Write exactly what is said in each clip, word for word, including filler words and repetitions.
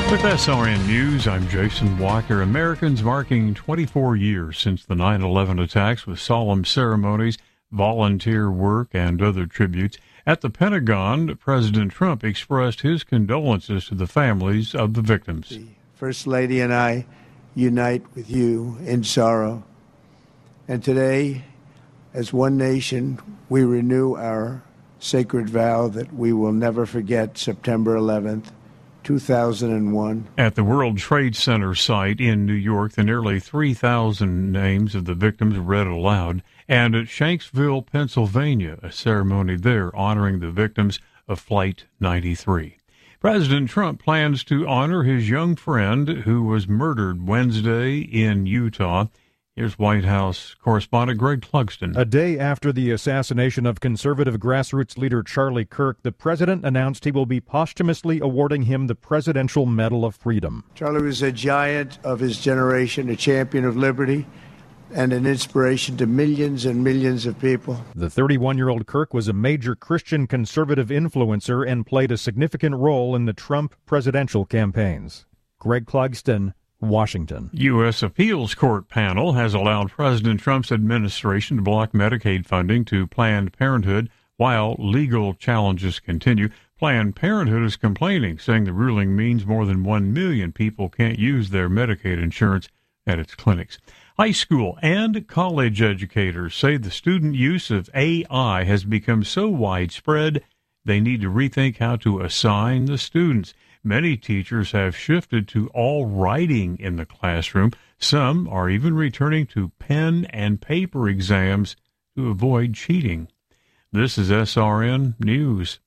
With S R N News, I'm Jason Walker. Americans marking twenty-four years since the nine eleven attacks with solemn ceremonies, volunteer work, and other tributes. At the Pentagon, President Trump expressed his condolences to the families of the victims. The First Lady and I unite with you in sorrow. And today, as one nation, we renew our sacred vow that we will never forget September eleventh, two thousand one. At the World Trade Center site in New York, the nearly three thousand names of the victims read aloud. And at Shanksville, Pennsylvania, a ceremony there honoring the victims of Flight ninety-three. President Trump plans to honor his young friend who was murdered Wednesday in Utah. Here's White House correspondent Greg Clugston. A day after the assassination of conservative grassroots leader Charlie Kirk, the president announced he will be posthumously awarding him the Presidential Medal of Freedom. Charlie was a giant of his generation, a champion of liberty, and an inspiration to millions and millions of people. The thirty-one-year-old Kirk was a major Christian conservative influencer and played a significant role in the Trump presidential campaigns. Greg Clugston, Washington. U S Appeals Court panel has allowed President Trump's administration to block Medicaid funding to Planned Parenthood while legal challenges continue. Planned Parenthood is complaining, saying the ruling means more than one million people can't use their Medicaid insurance at its clinics. High school and college educators say the student use of A I has become so widespread they need to rethink how to assign the students. Many teachers have shifted to all writing in the classroom. Some are even returning to pen and paper exams to avoid cheating. This is S R N News.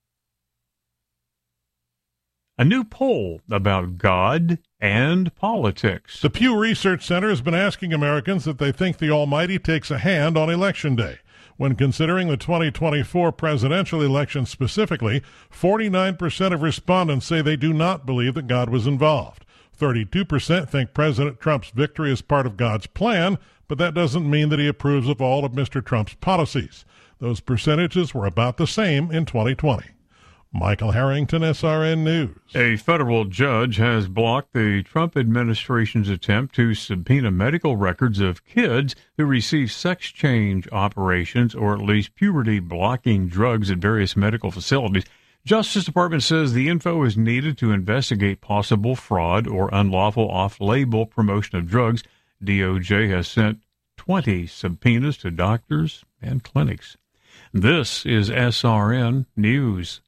A new poll about God and politics. The Pew Research Center has been asking Americans if they think the Almighty takes a hand on Election Day. When considering the twenty twenty-four presidential election specifically, forty-nine percent of respondents say they do not believe that God was involved. thirty-two percent think President Trump's victory is part of God's plan, but that doesn't mean that he approves of all of Mister Trump's policies. Those percentages were about the same in twenty twenty. Michael Harrington, S R N News. A federal judge has blocked the Trump administration's attempt to subpoena medical records of kids who receive sex change operations or at least puberty-blocking drugs at various medical facilities. Justice Department says the info is needed to investigate possible fraud or unlawful off-label promotion of drugs. D O J has sent twenty subpoenas to doctors and clinics. This is S R N News.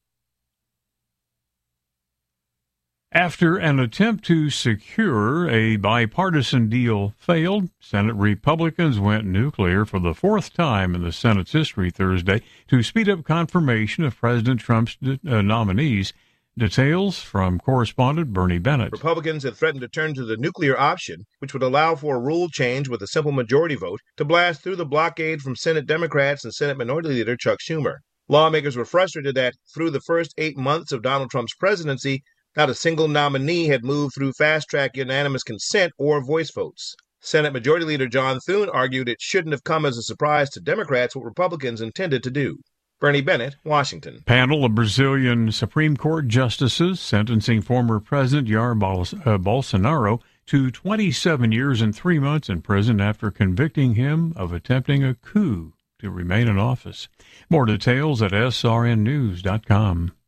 After an attempt to secure a bipartisan deal failed, Senate Republicans went nuclear for the fourth time in the Senate's history Thursday to speed up confirmation of President Trump's uh, nominees. Details from correspondent Bernie Bennett. Republicans had threatened to turn to the nuclear option, which would allow for a rule change with a simple majority vote to blast through the blockade from Senate Democrats and Senate Minority Leader Chuck Schumer. Lawmakers were frustrated that, through the first eight months of Donald Trump's presidency, not a single nominee had moved through fast-track unanimous consent or voice votes. Senate Majority Leader John Thune argued it shouldn't have come as a surprise to Democrats what Republicans intended to do. Bernie Bennett, Washington. Panel of Brazilian Supreme Court justices sentencing former President Jair Bolsonaro to twenty-seven years and three months in prison after convicting him of attempting a coup to remain in office. More details at S R N news dot com.